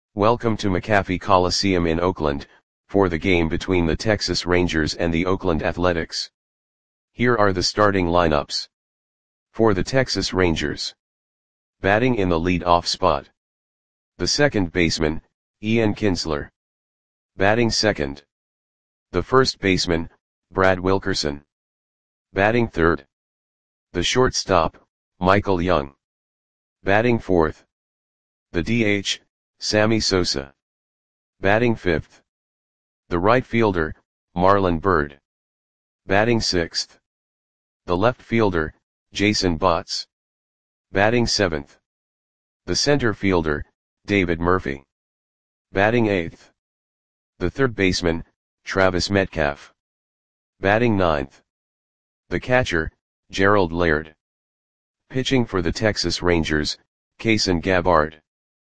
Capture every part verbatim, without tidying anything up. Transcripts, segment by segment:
Welcome to McAfee Coliseum in Oakland, for the game between the Texas Rangers and the Oakland Athletics. Here are the starting lineups. For the Texas Rangers. Batting in the lead-off spot. The second baseman, Ian Kinsler. Batting second. The first baseman, Brad Wilkerson. Batting third. The shortstop, Michael Young. Batting fourth. The D H, Sammy Sosa. Batting fifth. The right fielder, Marlon Byrd. Batting sixth. The left fielder, Jason Botts. Batting seventh. The center fielder, David Murphy. Batting eighth. The third baseman, Travis Metcalf. Batting ninth. The catcher, Gerald Laird. Pitching for the Texas Rangers, Kayson Gabbard.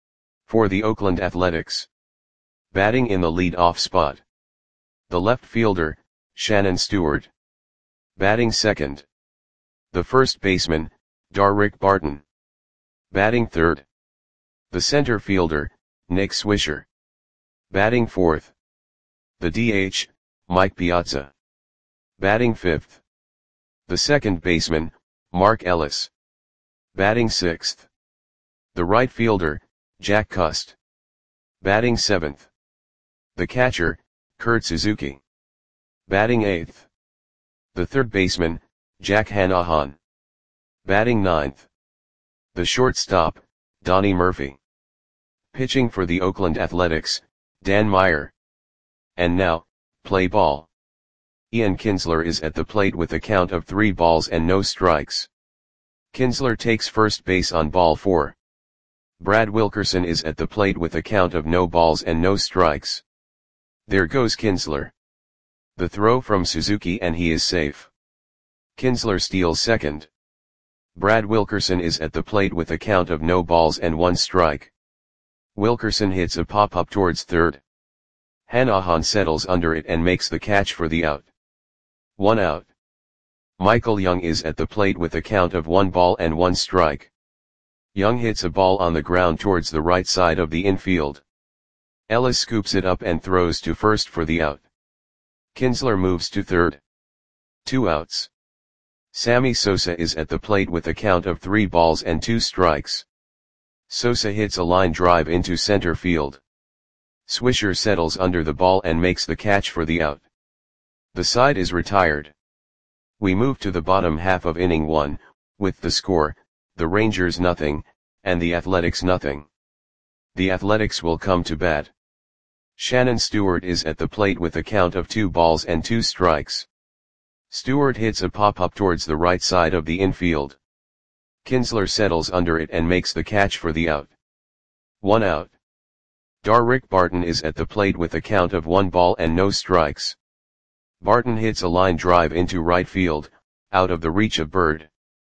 For the Oakland Athletics. Batting in the lead-off spot. The left fielder, Shannon Stewart. Batting second. The first baseman, Darrick Barton. Batting third. The center fielder, Nick Swisher. Batting fourth. The D H, Mike Piazza. Batting fifth. The second baseman, Mark Ellis. Batting sixth. The right fielder, Jack Cust. Batting seventh. The catcher, Kurt Suzuki. Batting eighth. The third baseman, Jack Hanahan. Batting ninth. The shortstop, Donnie Murphy. Pitching for the Oakland Athletics, Dan Meyer. And now, play ball. Ian Kinsler is at the plate with a count of three balls and no strikes. Kinsler takes first base on ball four. Brad Wilkerson is at the plate with a count of no balls and no strikes. There goes Kinsler. The throw from Suzuki and he is safe. Kinsler steals second. Brad Wilkerson is at the plate with a count of no balls and one strike. Wilkerson hits a pop-up towards third. Hanahan settles under it and makes the catch for the out. One out. Michael Young is at the plate with a count of one ball and one strike. Young hits a ball on the ground towards the right side of the infield. Ellis scoops it up and throws to first for the out. Kinsler moves to third. Two outs. Sammy Sosa is at the plate with a count of three balls and two strikes. Sosa hits a line drive into center field. Swisher settles under the ball and makes the catch for the out. The side is retired. We move to the bottom half of inning one, with the score, the Rangers nothing, and the Athletics nothing. The Athletics will come to bat. Shannon Stewart is at the plate with a count of two balls and two strikes. Stewart hits a pop-up towards the right side of the infield. Kinsler settles under it and makes the catch for the out. One out. Darrick Barton is at the plate with a count of one ball and no strikes. Barton hits a line drive into right field, out of the reach of Byrd.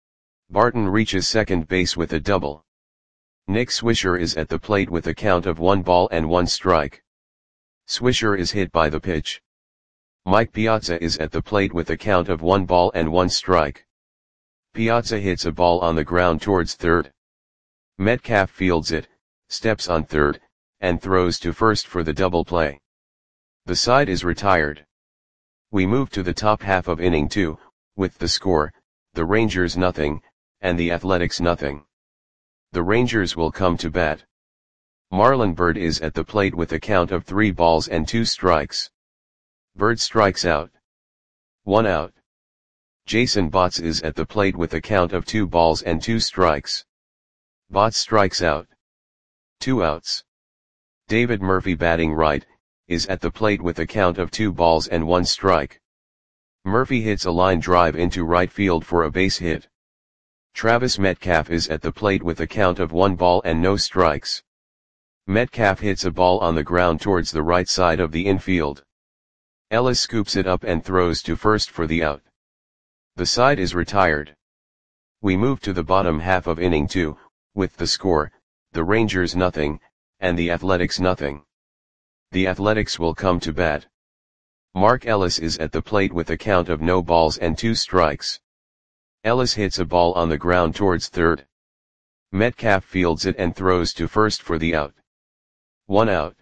Barton reaches second base with a double. Nick Swisher is at the plate with a count of one ball and one strike. Swisher is hit by the pitch. Mike Piazza is at the plate with a count of one ball and one strike. Piazza hits a ball on the ground towards third. Metcalf fields it, steps on third, and throws to first for the double play. The side is retired. We move to the top half of inning two, with the score, the Rangers nothing, and the Athletics nothing. The Rangers will come to bat. Marlon Byrd is at the plate with a count of three balls and two strikes. Byrd strikes out. One out. Jason Botts is at the plate with a count of two balls and two strikes. Botts strikes out. Two outs. David Murphy batting right, is at the plate with a count of two balls and one strike. Murphy hits a line drive into right field for a base hit. Travis Metcalf is at the plate with a count of one ball and no strikes. Metcalf hits a ball on the ground towards the right side of the infield. Ellis scoops it up and throws to first for the out. The side is retired. We move to the bottom half of inning two, with the score, the Rangers nothing, and the Athletics nothing. The Athletics will come to bat. Mark Ellis is at the plate with a count of no balls and two strikes. Ellis hits a ball on the ground towards third. Metcalf fields it and throws to first for the out. One out.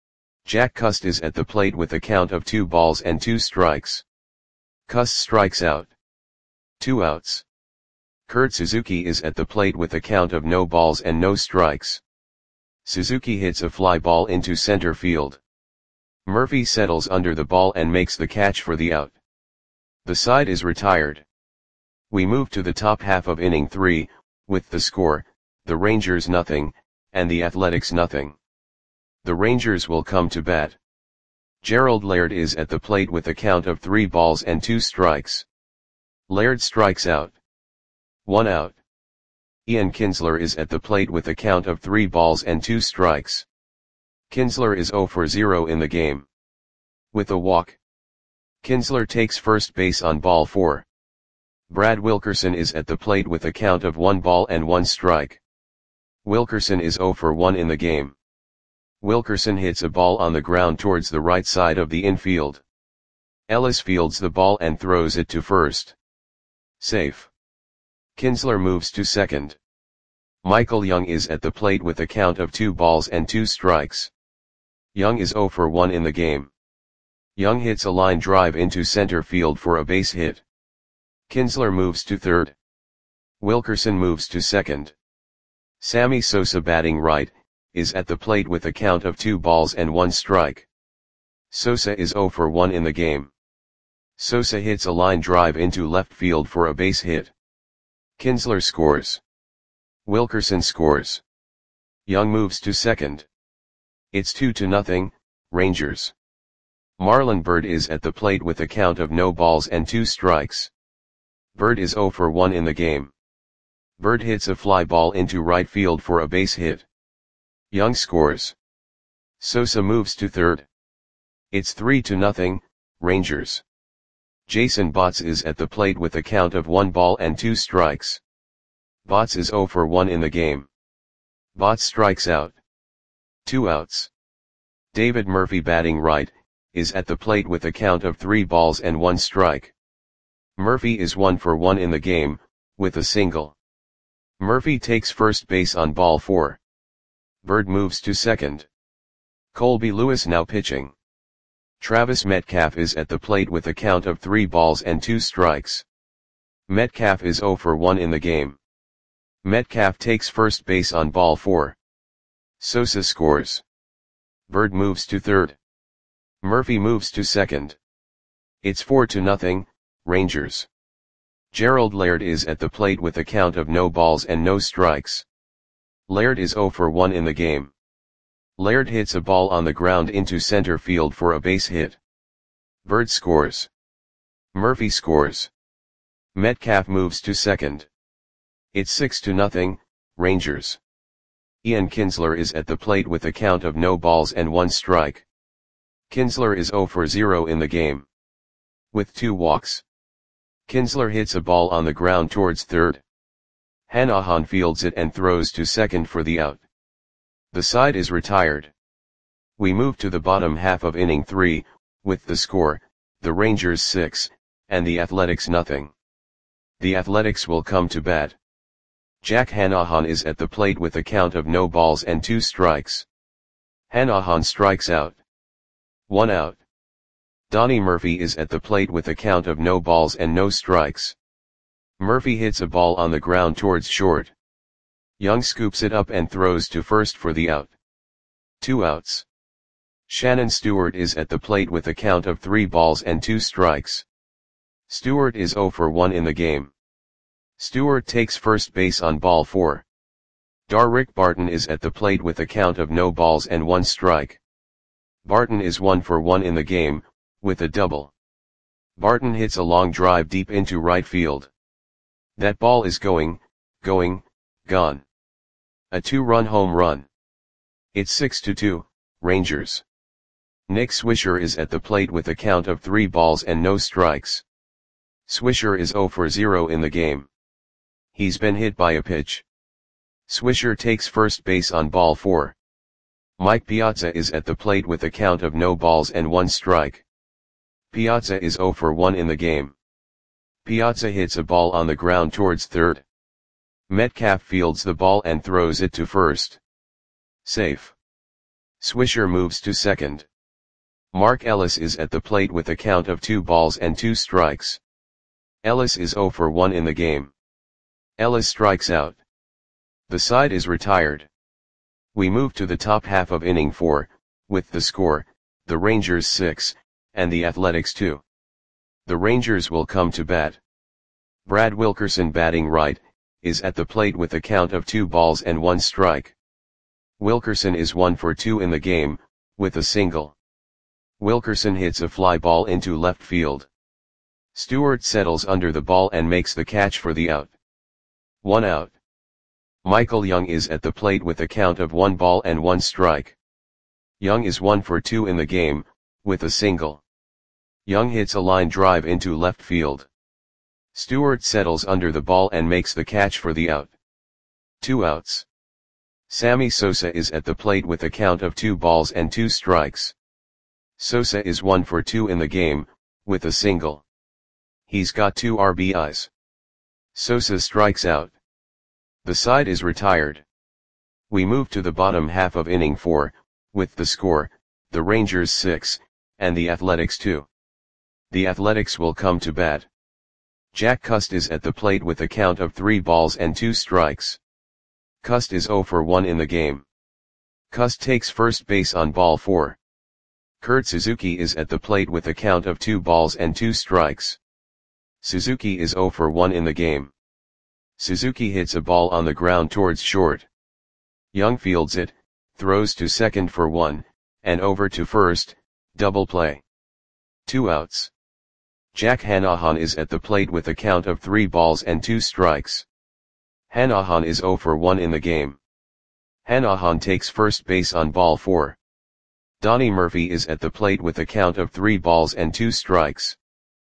Jack Cust is at the plate with a count of two balls and two strikes. Cust strikes out. Two outs. Kurt Suzuki is at the plate with a count of no balls and no strikes. Suzuki hits a fly ball into center field. Murphy settles under the ball and makes the catch for the out. The side is retired. We move to the top half of inning three, with the score, the Rangers nothing, and the Athletics nothing. The Rangers will come to bat. Gerald Laird is at the plate with a count of three balls and two strikes. Laird strikes out. One out. Ian Kinsler is at the plate with a count of three balls and two strikes. Kinsler is zero for zero in the game. With a walk. Kinsler takes first base on ball four. Brad Wilkerson is at the plate with a count of one ball and one strike. Wilkerson is zero for one in the game. Wilkerson hits a ball on the ground towards the right side of the infield. Ellis fields the ball and throws it to first. Safe. Kinsler moves to second. Michael Young is at the plate with a count of two balls and two strikes. Young is zero for one in the game. Young hits a line drive into center field for a base hit. Kinsler moves to third. Wilkerson moves to second. Sammy Sosa, batting right, is at the plate with a count of two balls and one strike. Sosa is zero for one in the game. Sosa hits a line drive into left field for a base hit. Kinsler scores. Wilkerson scores. Young moves to second. It's two to nothing, Rangers. Marlon Byrd is at the plate with a count of no balls and two strikes. Byrd is zero for one in the game. Byrd hits a fly ball into right field for a base hit. Young scores. Sosa moves to third. It's three to nothing, Rangers. Jason Botts is at the plate with a count of one ball and two strikes. Botts is zero for one in the game. Botts strikes out. Two outs. David Murphy, batting right, is at the plate with a count of three balls and one strike. Murphy is one for one in the game, with a single. Murphy takes first base on ball four. Byrd moves to second. Colby Lewis now pitching. Travis Metcalf is at the plate with a count of three balls and two strikes. Metcalf is zero for one in the game. Metcalf takes first base on ball four. Sosa scores. Byrd moves to third. Murphy moves to second. It's four to nothing, Rangers. Gerald Laird is at the plate with a count of no balls and no strikes. Laird is zero for one in the game. Laird hits a ball on the ground into center field for a base hit. Byrd scores. Murphy scores. Metcalf moves to second. It's six to nothing, Rangers. Ian Kinsler is at the plate with a count of no balls and one strike. Kinsler is zero for zero in the game. With two walks. Kinsler hits a ball on the ground towards third. Hanahan fields it and throws to second for the out. The side is retired. We move to the bottom half of inning three, with the score, the Rangers six, and the Athletics nothing. The Athletics will come to bat. Jack Hanahan is at the plate with a count of no balls and two strikes. Hanahan strikes out. One out. Donnie Murphy is at the plate with a count of no balls and no strikes. Murphy hits a ball on the ground towards short. Young scoops it up and throws to first for the out. Two outs. Shannon Stewart is at the plate with a count of three balls and two strikes. Stewart is zero for one in the game. Stewart takes first base on ball four. Darrick Barton is at the plate with a count of no balls and one strike. Barton is one for one in the game, with a double. Barton hits a long drive deep into right field. That ball is going, going, gone. A two-run home run. It's six to two, Rangers. Nick Swisher is at the plate with a count of three balls and no strikes. Swisher is zero for zero in the game. He's been hit by a pitch. Swisher takes first base on ball four. Mike Piazza is at the plate with a count of no balls and one strike. Piazza is zero for one in the game. Piazza hits a ball on the ground towards third. Metcalf fields the ball and throws it to first. Safe. Swisher moves to second. Mark Ellis is at the plate with a count of two balls and two strikes. Ellis is zero for one in the game. Ellis strikes out. The side is retired. We move to the top half of inning four, with the score, the Rangers six, and the Athletics two. The Rangers will come to bat. Brad Wilkerson, batting right, is at the plate with a count of two balls and one strike. Wilkerson is one for two in the game, with a single. Wilkerson hits a fly ball into left field. Stewart settles under the ball and makes the catch for the out. One out. Michael Young is at the plate with a count of one ball and one strike. Young is one for two in the game, with a single. Young hits a line drive into left field. Stewart settles under the ball and makes the catch for the out. Two outs. Sammy Sosa is at the plate with a count of two balls and two strikes. Sosa is one for two in the game, with a single. He's got two R B Is. Sosa strikes out. The side is retired. We move to the bottom half of inning four, with the score, the Rangers six, and the Athletics two. The Athletics will come to bat. Jack Cust is at the plate with a count of three balls and two strikes. Cust is zero for one in the game. Cust takes first base on ball four. Kurt Suzuki is at the plate with a count of two balls and two strikes. Suzuki is zero for one in the game. Suzuki hits a ball on the ground towards short. Young fields it, throws to second for one, and over to first, double play. Two outs. Jack Hanahan is at the plate with a count of three balls and two strikes. Hanahan is zero for one in the game. Hanahan takes first base on ball four. Donnie Murphy is at the plate with a count of three balls and two strikes.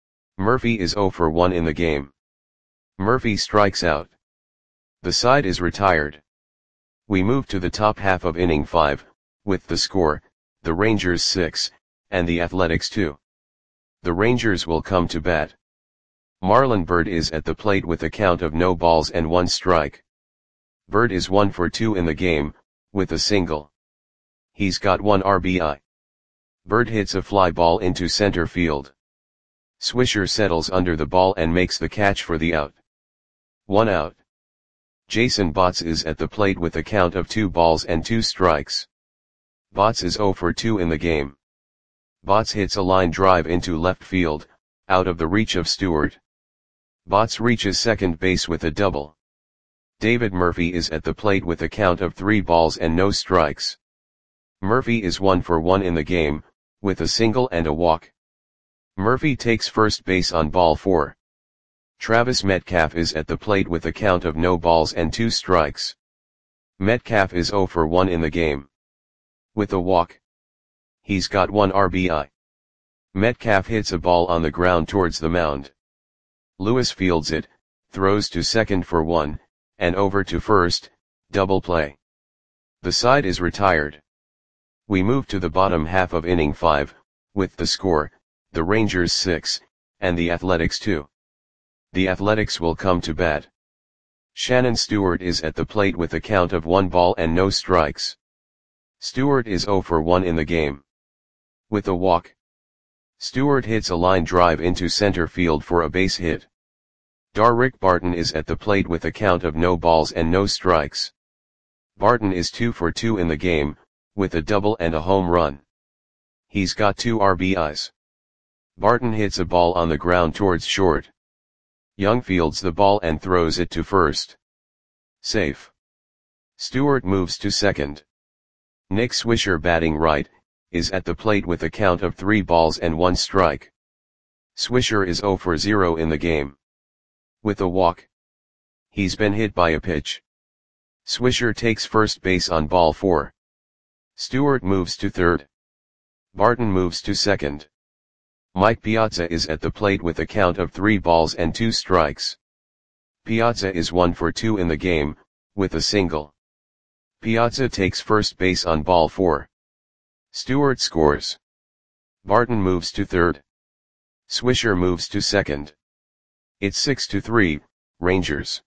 Murphy is zero for one in the game. Murphy strikes out. The side is retired. We move to the top half of inning five, with the score, the Rangers six, and the Athletics two. The Rangers will come to bat. Marlon Byrd is at the plate with a count of no balls and one strike. Byrd is one for two in the game, with a single. He's got one R B I. Byrd hits a fly ball into center field. Swisher settles under the ball and makes the catch for the out. One out. Jason Botts is at the plate with a count of two balls and two strikes. Botts is zero for two in the game. Botts hits a line drive into left field, out of the reach of Stewart. Botts reaches second base with a double. David Murphy is at the plate with a count of three balls and no strikes. Murphy is one for one in the game, with a single and a walk. Murphy takes first base on ball four. Travis Metcalf is at the plate with a count of no balls and two strikes. Metcalf is zero for one in the game. With a walk. He's got one R B I. Metcalf hits a ball on the ground towards the mound. Lewis fields it, throws to second for one, and over to first, double play. The side is retired. We move to the bottom half of inning five, with the score, the Rangers six, and the Athletics two. The Athletics will come to bat. Shannon Stewart is at the plate with a count of one ball and no strikes. Stewart is zero for one in the game. With a walk. Stewart hits a line drive into center field for a base hit. Darrick Barton is at the plate with a count of no balls and no strikes. Barton is two for two in the game, with a double and a home run. He's got two R B Is. Barton hits a ball on the ground towards short. Young fields the ball and throws it to first. Safe. Stewart moves to second. Nick Swisher, batting right, is at the plate with a count of three balls and one strike. Swisher is zero for zero in the game. With a walk. He's been hit by a pitch. Swisher takes first base on ball four. Stewart moves to third. Barton moves to second. Mike Piazza is at the plate with a count of three balls and two strikes. Piazza is one for two in the game, with a single. Piazza takes first base on ball four. Stewart scores. Barton moves to third. Swisher moves to second. It's six to three, Rangers.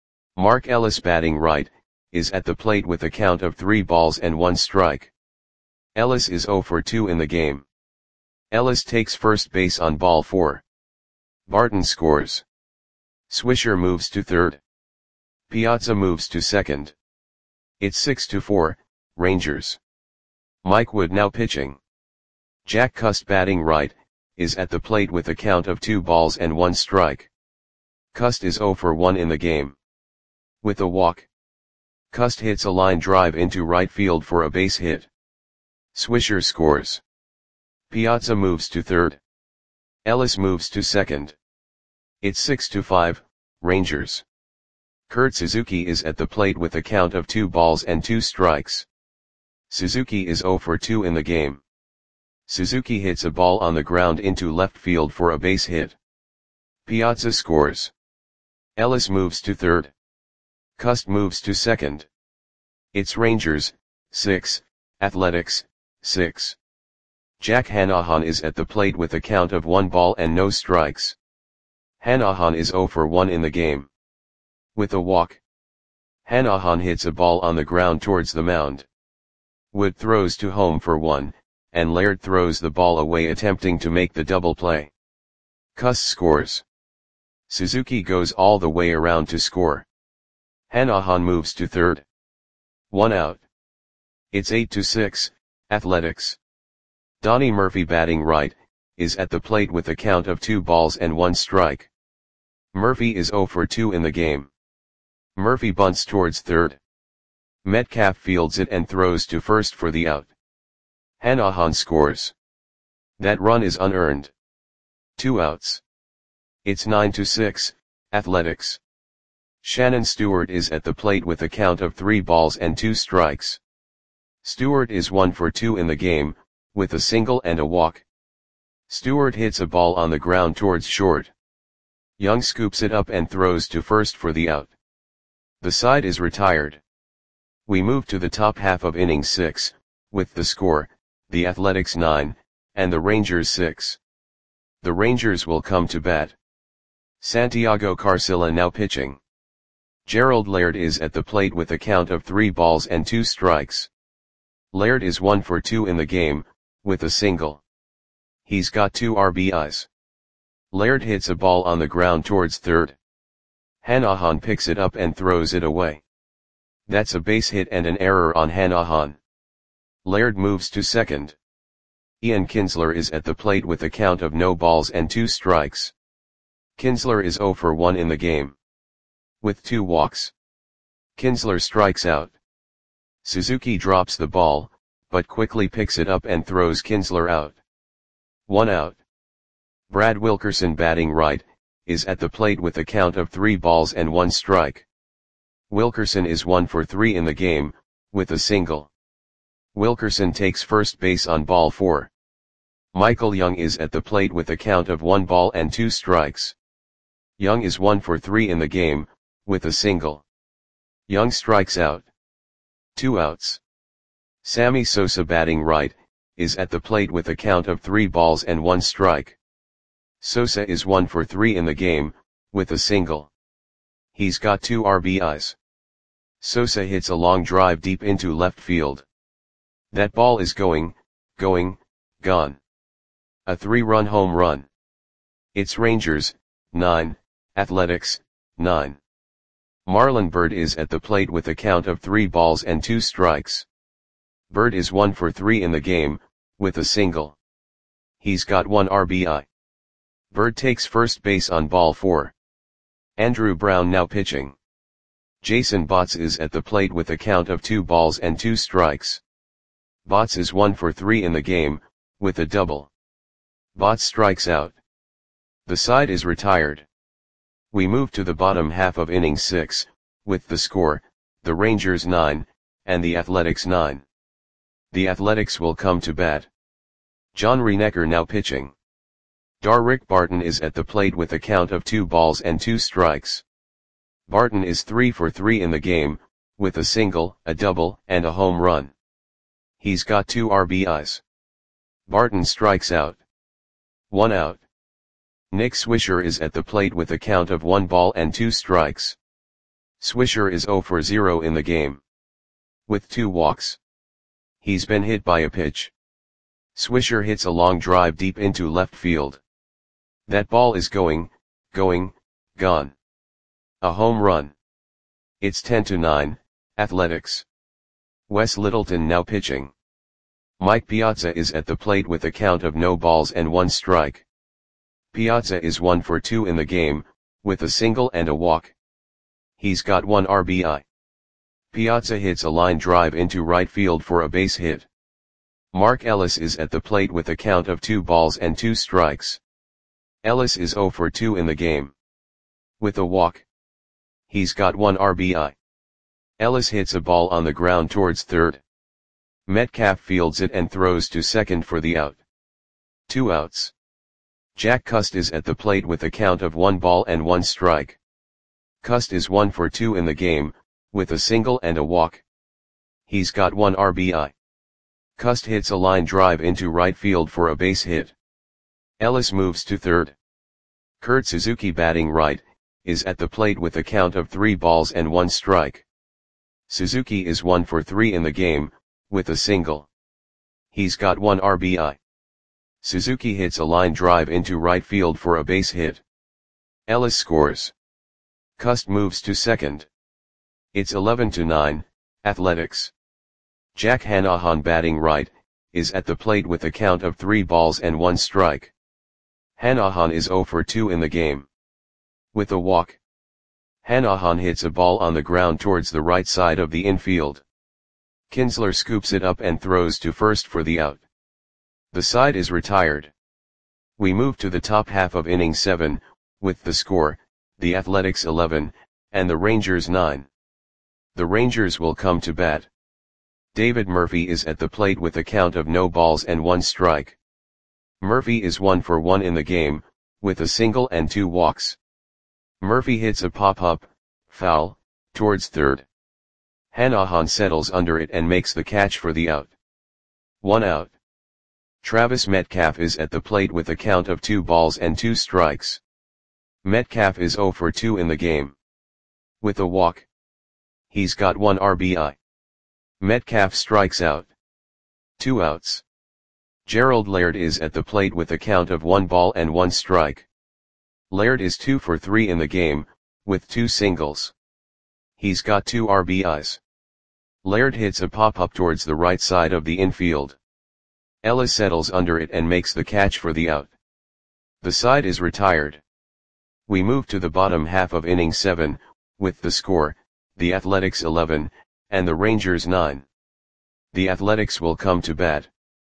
Mark Ellis, batting right, is at the plate with a count of three balls and one strike. Ellis is zero for two in the game. Ellis takes first base on ball four. Barton scores. Swisher moves to third. Piazza moves to second. It's six to four, Rangers. Mike Wood now pitching. Jack Cust batting right, is at the plate with a count of two balls and one strike. Cust is zero for one in the game. With a walk. Cust hits a line drive into right field for a base hit. Swisher scores. Piazza moves to third. Ellis moves to second. It's six to five, Rangers. Kurt Suzuki is at the plate with a count of two balls and two strikes. Suzuki is zero for two in the game. Suzuki hits a ball on the ground into left field for a base hit. Piazza scores. Ellis moves to third. Cust moves to second. It's Rangers, six, Athletics, six. Jack Hanahan is at the plate with a count of one ball and no strikes. Hanahan is zero for one in the game. With a walk. Hanahan hits a ball on the ground towards the mound. Wood throws to home for one, and Laird throws the ball away attempting to make the double play. Cust scores. Suzuki goes all the way around to score. Hanahan moves to third. One out. It's eight to six, Athletics. Donnie Murphy batting right, is at the plate with a count of two balls and one strike. Murphy is zero for two in the game. Murphy bunts towards third. Metcalf fields it and throws to first for the out. Hanahan scores. That run is unearned. Two outs. It's nine to six, Athletics. Shannon Stewart is at the plate with a count of three balls and two strikes. Stewart is one for two in the game, with a single and a walk. Stewart hits a ball on the ground towards short. Young scoops it up and throws to first for the out. The side is retired. We move to the top half of inning six, with the score, the Athletics nine, and the Rangers six. The Rangers will come to bat. Santiago Carcilla now pitching. Gerald Laird is at the plate with a count of three balls and two strikes. Laird is one for two in the game, with a single. He's got two R B Is. Laird hits a ball on the ground towards third. Hanahan picks it up and throws it away. That's a base hit and an error on Hanahan. Laird moves to second. Ian Kinsler is at the plate with a count of no balls and two strikes. Kinsler is zero for one in the game. With two walks. Kinsler strikes out. Suzuki drops the ball, but quickly picks it up and throws Kinsler out. One out. Brad Wilkerson batting right, is at the plate with a count of three balls and one strike. Wilkerson is one for three in the game, with a single. Wilkerson takes first base on ball four. Michael Young is at the plate with a count of one ball and two strikes. Young is one for three in the game, with a single. Young strikes out. Two outs. Sammy Sosa batting right, is at the plate with a count of three balls and one strike. Sosa is one for three in the game, with a single. He's got two R B Is. Sosa hits a long drive deep into left field. That ball is going, going, gone. A three-run home run. It's Rangers, nine, Athletics, nine. Marlon Byrd is at the plate with a count of three balls and two strikes. Byrd is one for three in the game, with a single. He's got one R B I. Byrd takes first base on ball four. Andrew Brown now pitching. Jason Botts is at the plate with a count of two balls and two strikes. Botts is one for three in the game, with a double. Botts strikes out. The side is retired. We move to the bottom half of inning six, with the score, the Rangers nine, and the Athletics nine. The Athletics will come to bat. John Reinecker now pitching. Darrick Barton is at the plate with a count of two balls and two strikes. Barton is three for three in the game, with a single, a double, and a home run. He's got two R B Is. Barton strikes out. One out. Nick Swisher is at the plate with a count of one ball and two strikes. Swisher is zero for zero in the game. With two walks. He's been hit by a pitch. Swisher hits a long drive deep into left field. That ball is going, going, gone. A home run. It's ten to nine, Athletics. Wes Littleton now pitching. Mike Piazza is at the plate with a count of no balls and one strike. Piazza is one for two in the game, with a single and a walk. He's got one R B I. Piazza hits a line drive into right field for a base hit. Mark Ellis is at the plate with a count of two balls and two strikes. Ellis is zero for two in the game. With a walk. He's got one R B I. Ellis hits a ball on the ground towards third. Metcalf fields it and throws to second for the out. Two outs. Jack Cust is at the plate with a count of one ball and one strike. Cust is one for two in the game, with a single and a walk. He's got one R B I. Cust hits a line drive into right field for a base hit. Ellis moves to third. Kurt Suzuki, batting right, is at the plate with a count of three balls and one strike. Suzuki is one for three in the game, with a single. He's got one R B I. Suzuki hits a line drive into right field for a base hit. Ellis scores. Cust moves to second. It's eleven to nine, Athletics. Jack Hanahan, batting right, is at the plate with a count of three balls and one strike. Hanahan is zero for two in the game. With a walk. Hanahan hits a ball on the ground towards the right side of the infield. Kinsler scoops it up and throws to first for the out. The side is retired. We move to the top half of inning seven, with the score, the Athletics eleven, and the Rangers nine. The Rangers will come to bat. David Murphy is at the plate with a count of no balls and one strike. Murphy is one for one in the game, with a single and two walks. Murphy hits a pop-up, foul, towards third. Hanahan settles under it and makes the catch for the out. One out. Travis Metcalf is at the plate with a count of two balls and two strikes. Metcalf is zero for two in the game. With a walk. He's got one R B I. Metcalf strikes out. Two outs. Gerald Laird is at the plate with a count of one ball and one strike. Laird is two for three in the game, with two singles. He's got two R B Is. Laird hits a pop-up towards the right side of the infield. Ellis settles under it and makes the catch for the out. The side is retired. We move to the bottom half of inning seven, with the score, the Athletics eleven, and the Rangers nine. The Athletics will come to bat.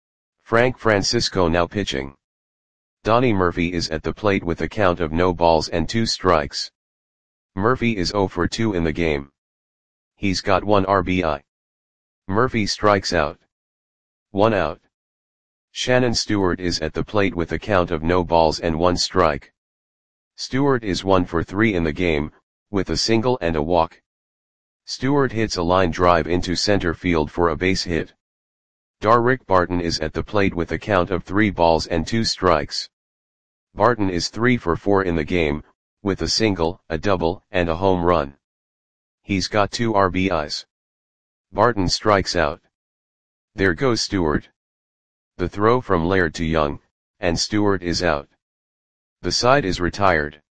Frank Francisco now pitching. Donnie Murphy is at the plate with a count of no balls and two strikes. Murphy is zero for two in the game. He's got one R B I. Murphy strikes out. One out. Shannon Stewart is at the plate with a count of no balls and one strike. Stewart is one for three in the game, with a single and a walk. Stewart hits a line drive into center field for a base hit. Darrick Barton is at the plate with a count of three balls and two strikes. Barton is three for four in the game, with a single, a double, and a home run. He's got two R B Is. Barton strikes out. There goes Stewart. The throw from Laird to Young, and Stewart is out. The side is retired.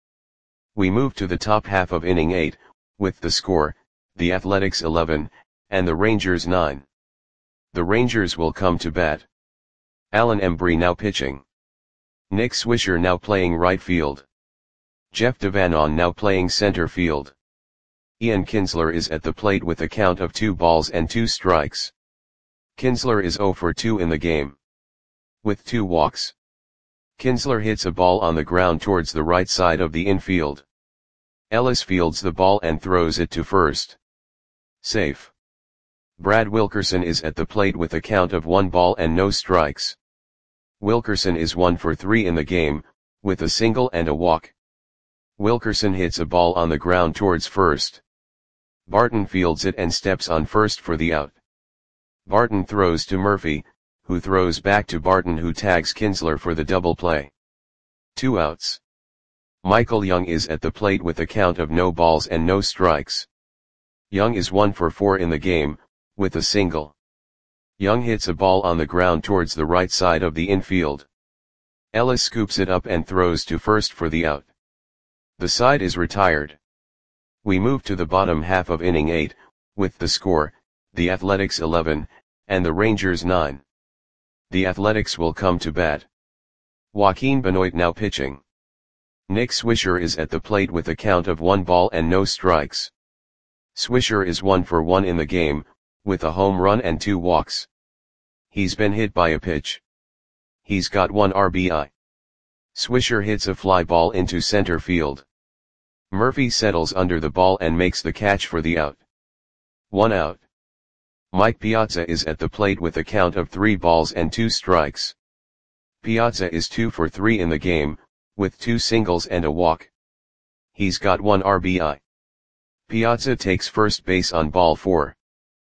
We move to the top half of inning eight, with the score, the Athletics eleven, and the Rangers nine. The Rangers will come to bat. Alan Embry now pitching. Nick Swisher now playing right field. Jeff Devanon now playing center field. Ian Kinsler is at the plate with a count of two balls and two strikes. Kinsler is zero for two in the game. With two walks. Kinsler hits a ball on the ground towards the right side of the infield. Ellis fields the ball and throws it to first. Safe. Brad Wilkerson is at the plate with a count of one ball and no strikes. Wilkerson is one for three in the game, with a single and a walk. Wilkerson hits a ball on the ground towards first. Barton fields it and steps on first for the out. Barton throws to Murphy, who throws back to Barton, who tags Kinsler for the double play. Two outs. Michael Young is at the plate with a count of no balls and no strikes. Young is one for four in the game, with a single. Young hits a ball on the ground towards the right side of the infield. Ellis scoops it up and throws to first for the out. The side is retired. We move to the bottom half of inning eight, with the score, the Athletics eleven, and the Rangers nine. The Athletics will come to bat. Joaquin Benoit now pitching. Nick Swisher is at the plate with a count of one ball and no strikes. Swisher is one for one in the game, with a home run and two walks. He's been hit by a pitch. He's got one R B I. Swisher hits a fly ball into center field. Murphy settles under the ball and makes the catch for the out. One out. Mike Piazza is at the plate with a count of three balls and two strikes. Piazza is two for three in the game, with two singles and a walk. He's got one R B I. Piazza takes first base on ball four.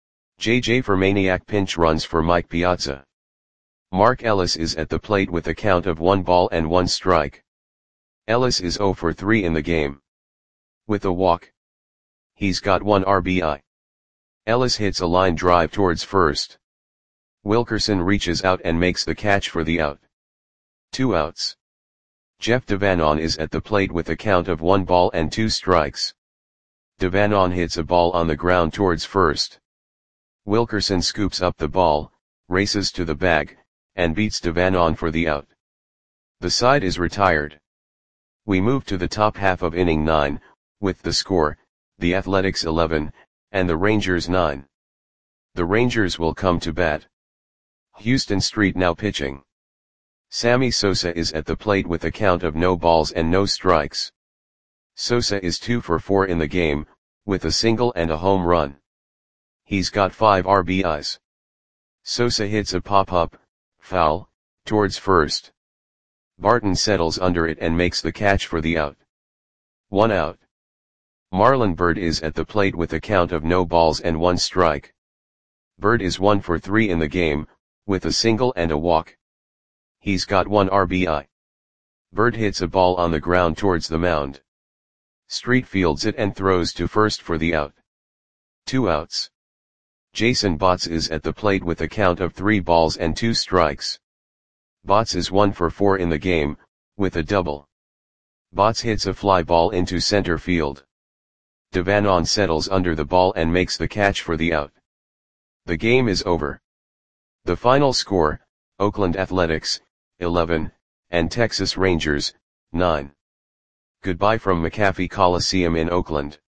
J J Fermaniak pinch runs for Mike Piazza. Mark Ellis is at the plate with a count of one ball and one strike. Ellis is zero for three in the game. With a walk. He's got one R B I. Ellis hits a line drive towards first. Wilkerson reaches out and makes the catch for the out. Two outs. Jeff Devanon is at the plate with a count of one ball and two strikes. Devanon hits a ball on the ground towards first. Wilkerson scoops up the ball, races to the bag, and beats Devanon for the out. The side is retired. We move to the top half of inning nine, with the score, the Athletics eleven, and the Rangers nine. The Rangers will come to bat. Houston Street now pitching. Sammy Sosa is at the plate with a count of no balls and no strikes. Sosa is two for four in the game, with a single and a home run. He's got five R B Is. Sosa hits a pop-up, foul, towards first. Barton settles under it and makes the catch for the out. One out. Marlon Byrd is at the plate with a count of no balls and one strike. Byrd is one for three in the game, with a single and a walk. He's got one R B I. Byrd hits a ball on the ground towards the mound. Street fields it and throws to first for the out. Two outs. Jason Botts is at the plate with a count of three balls and two strikes. Botts is one for four in the game, with a double. Botts hits a fly ball into center field. Devanon settles under the ball and makes the catch for the out. The game is over. The final score, Oakland Athletics, eleven, and Texas Rangers, nine. Goodbye from McAfee Coliseum in Oakland.